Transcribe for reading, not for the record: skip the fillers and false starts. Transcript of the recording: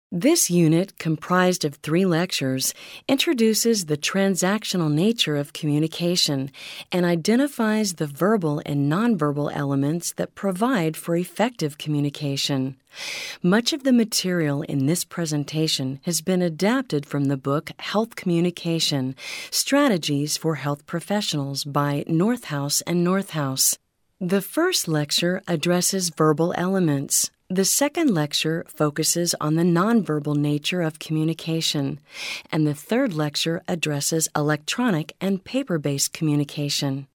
This unit, comprised of 3 lectures, introduces the transactional nature of communication and identifies the verbal and nonverbal elements that provide for effective communication. Much of the material in this presentation has been adapted from the book Health Communication: Strategies for Health Professionals by Northouse and Northouse. The first lecture addresses verbal elements. The second lecture focuses on the nonverbal nature of communication, and the third lecture addresses electronic and paper-based communication.